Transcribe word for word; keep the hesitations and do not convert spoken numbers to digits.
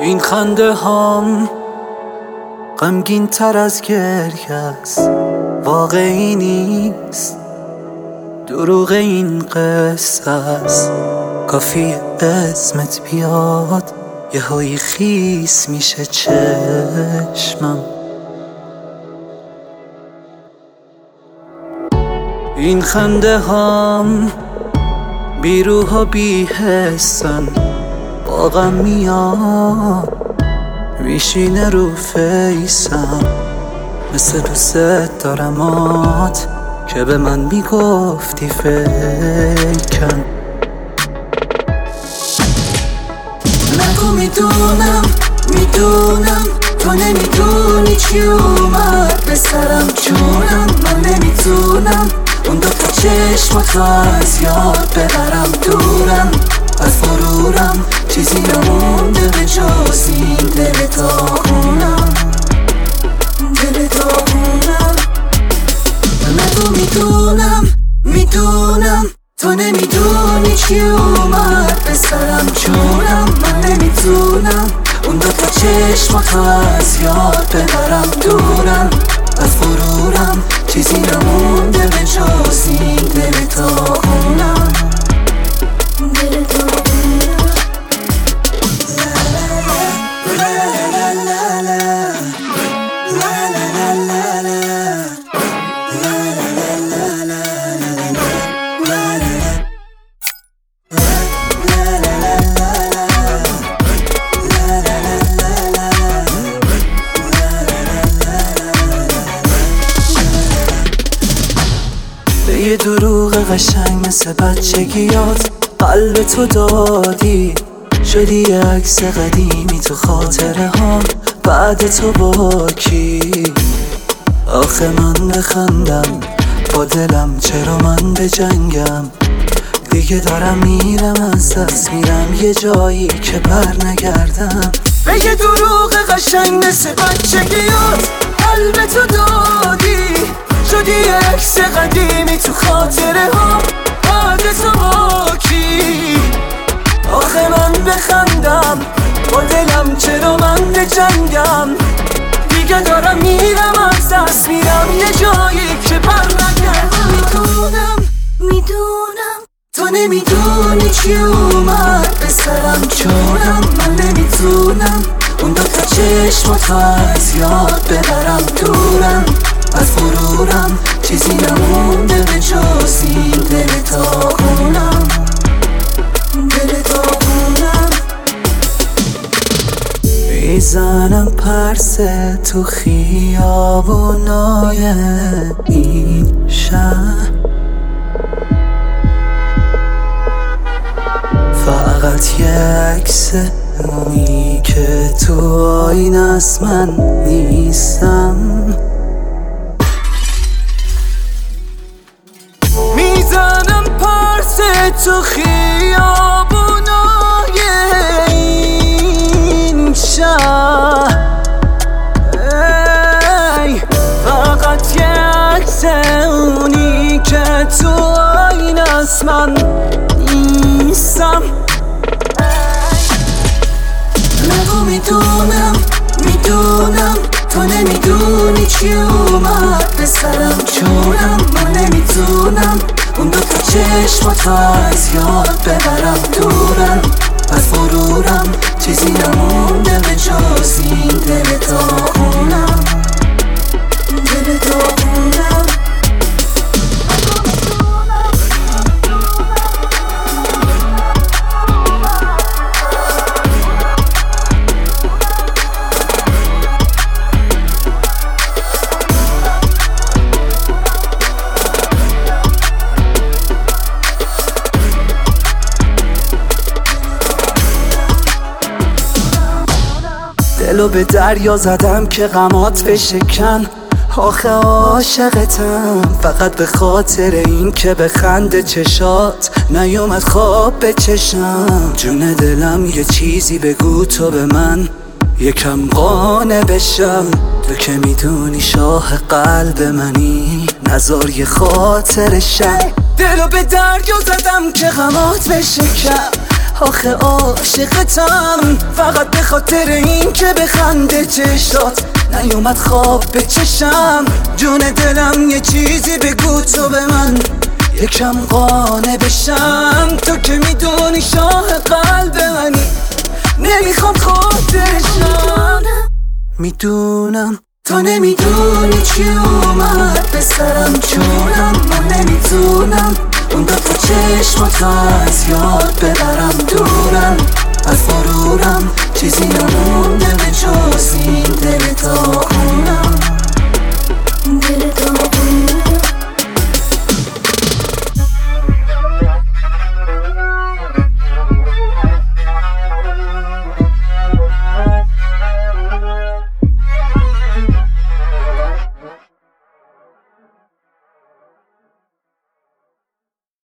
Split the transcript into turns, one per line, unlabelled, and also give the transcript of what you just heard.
این خنده هام غمگین تر از گریه است، واقعی نیست، دروغ این قصه است. کافی اسمت بیاد یه هایی خیس میشه چشمم. این خنده هام بی روح و بی حسن، با غم میاد میشینه رو فیسم. مثل دوست دارمات که به من میگفتی فیکن. نگو میدونم میدونم تو نمیدونی چی اومد به سرم جونم. من نمیتونم اون دوتا چشماتو از یاد ببرم دورم از غرورم. چیزی نمونده به جز این دل داغونم، دل داغونم. نگو میدونم میدونم تو نمیدونی چی اومد به سرم جونم. من نمیتونم اون دوتا چشماتو از یاد ببرم دورم از غرورم. چیزی نمونده به جز این دل داغونم، دل داغونم. یه دروغ قشنگ مثل بچگیات قلب تو دادی، شدی یه عکس قدیمی تو خاطره ها بعد تو با کی. آخه من بخندم با دلم، چرا من بجنگم؟ دیگه دارم میرم از دست میرم یه جایی که بر نگردم. به یه دروغ قشنگ مثل بچگیات قلب تو دادی، شدی یه عکس قدیمی تو خاطره ها بعد تو با کی. آخه من بخندم با دلم، چرا من بجنگم؟ دیگه دارم میرم از دست میرم یه جایی که بر نگردم. میدونم میدونم تو نمیدونی چی اومد به سرم جونم. من نمیتونم اون دوتا چشماتو از یاد ببرم دورم از غرورم. چیزی نمونده به جز این دل داغونم، دل داغونم. میزنم پرسه تو خیابونای این شهر، فقط یه عکس اونی که تو آینه است من نیستم. میزنم پرسه تو خیابونای این شهر، ای فقط یه عکس اونی که تو آینه است من نیستم. نگو میدونم میدونم تو نمیدونی چی اومد به سرم جونم. من نمیتونم اون دوتا چشماتو از یاد ببرم دورم از غرورم. چیزی نمونده به جز این دل داغونم، دل داغونم. دلو به دریا زدم که غمات بشکن. آخه عاشقتم فقط به خاطر این که به خنده چشات نیومد خواب به چشم. جون دلم یه چیزی بگو تو به من، یکم قانع بشم. تو که میدونی شاه قلب منی، نزار یه خاطر شم. دلو به دریا زدم که غمات بشکن. آخه عاشقتم فقط به خاطر این که بخنده چشات نیومد خواب به چشم. جون دلم یه چیزی بگو تو به من یکم قانع بشم. تو که میدونی شاه قلب منی نمیخوام خود بشم. میدونم تو نمیدونی چی اومد به سرم جونم. من نمیتونم اون دفعه چشماتو از یاد ببرم دورم از غرورم چیزی نمونده